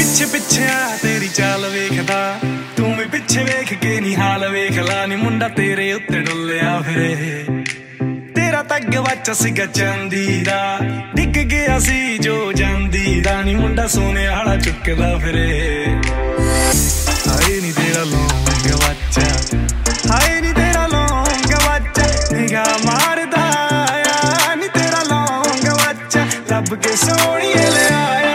ਪਿੱਛੇ ਪਿੱਛੇ ਆ ਤੇਰੀ ਚਾਲ ਵੇਖਦਾ, ਤੂੰ ਵੀ ਪਿੱਛੇ ਵੇਖ ਕੇ ਨੀ ਹਾਲ ਵੇਖ ਲਾ ਨੀ ਮੁੰਡਾ ਤੇਰੇ ਉੱਤੇ ਡੁੱਲਿਆ ਫਿਰੇ। ਤੇਰਾ ਤਾਂ ਗਵਾਚਾ ਸੀਗਾ ਚਾਂਦੀ ਦਾ, ਡਿੱਗ ਗਿਆ ਸੀ ਜੋ ਜਾਂਦੀ ਦਾ ਨੀ ਮੁੰਡਾ ਸੋਨੇ ਵਾਲਾ ਚੁੱਕਦਾ ਫਿਰੇ। ਹਾਏ ਨੀ ਤੇਰਾ ਲੌਂਗ ਗਵਾਚਾ, ਹਾਏ ਨੀ ਤੇਰਾ ਲੌਂਗ ਗਵਾਚਾ, ਨਿਗਾਹ ਮਾਰਦਾ ਆ ਨੀ ਤੇਰਾ ਲੌਂਗ ਗਵਾਚਾ, ਲੱਭ ਕੇ ਸੋਹਣੀਏ ਲਿਆਇਆ।